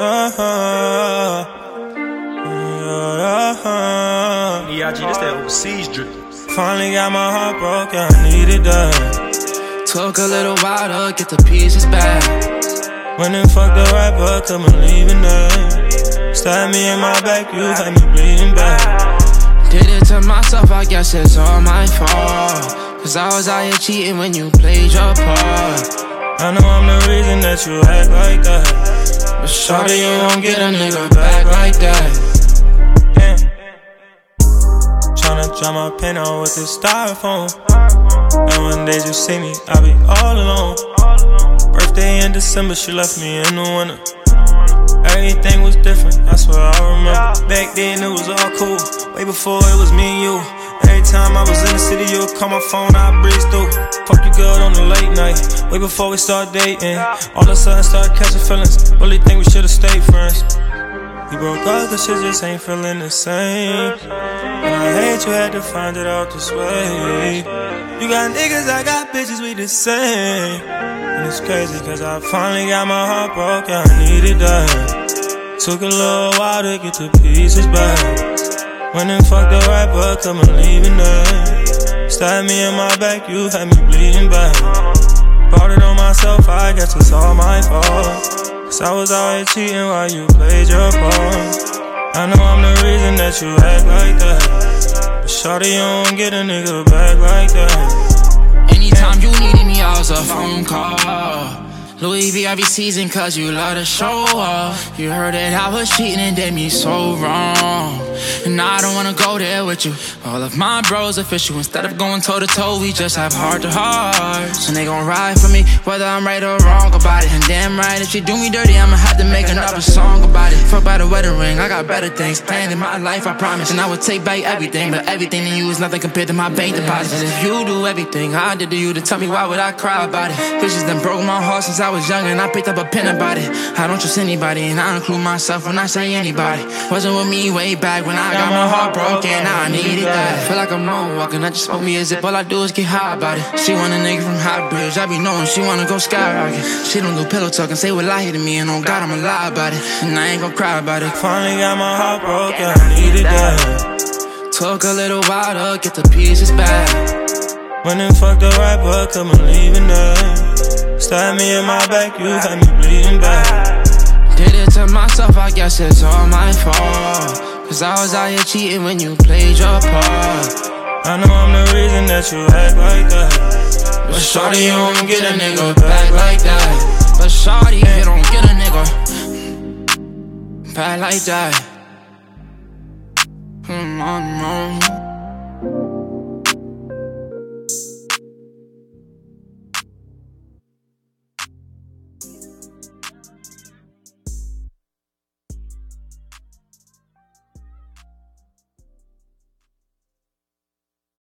EIG, this that overseas drip. Finally got my heart broke, yeah, I needed that. Took a little while to get the pieces back. When they fucked the rapper, couldn't believe in that. Stabbed me in my back, you had me bleeding back. Did it to myself, I guess it's all my fault. Cause I was out here cheating when you played your part. I know I'm the reason that you act like that, but shawty, you won't get a nigga back like that. Tryna dry my pen out with this styrofoam. And one day you see me, I be all alone. Birthday in December, she left me in the winter. Everything was different, I swear I remember. Back then it was all cool, way before it was me and you. Every time I was in the city, you would call my phone, I'd breeze through. Fuck you good on the late night, way before we start dating. All of a sudden started catching feelings, really think we should've stayed friends. We broke up cause shit just ain't feeling the same. And I hate you had to find it out this way. You got niggas, I got bitches, we the same. And it's crazy cause I finally got my heart broke, yeah, I needed that. Took a little while to get the pieces back. When they fucked the rapper, couldn't believe in that. Stabbed me in my back, you had me bleeding back. Brought it on myself, I guess it's all my fault. Cause I was out here cheating while you played your part. I know I'm the reason that you act like that, but shawty, you don't get a nigga back like that. Anytime you needed me, I was a phone call. Louis V every season cause you love to show off. You heard that I was cheating and did me so wrong. And I don't wanna go there with you. All of my bros official. Instead of going toe to toe, we just have heart to heart. So they gon' ride for me, whether I'm right or wrong about it. And damn right, if she do me dirty, I'ma have to make another song about it. Fuck by the wedding ring, I got better things planned in my life, I promise. And I would take back everything, but everything in you is nothing compared to my bank deposits. And if you do everything I did to you, then tell me why would I cry about it? Bitches done broke my heart since I was young and I picked up a pen about it. I don't trust anybody and I include myself when I say anybody. Wasn't with me way back when I got my heart broken, now I needed that. Feel like I'm moonwalking, I just smoke me a zip, all I do is get high about it. She want a nigga from High Bridge, I be knowing she wanna go skyrocket. She don't do pillow talk and say what lie to me, and on God I'ma lie about it, and I ain't gon' cry about it. Finally got my heart broken, I needed that. Took a little while to get the pieces back. When they fucked the rapper, couldn't believe in that. Stabbed me in my back, you had me bleeding back. Did it to myself, I guess it's all my fault. Cause I was out here cheating when you played your part. I know I'm the reason that you act like that, but shawty, you don't get a nigga back like that. But shawty, you don't get a nigga back like that. Come on,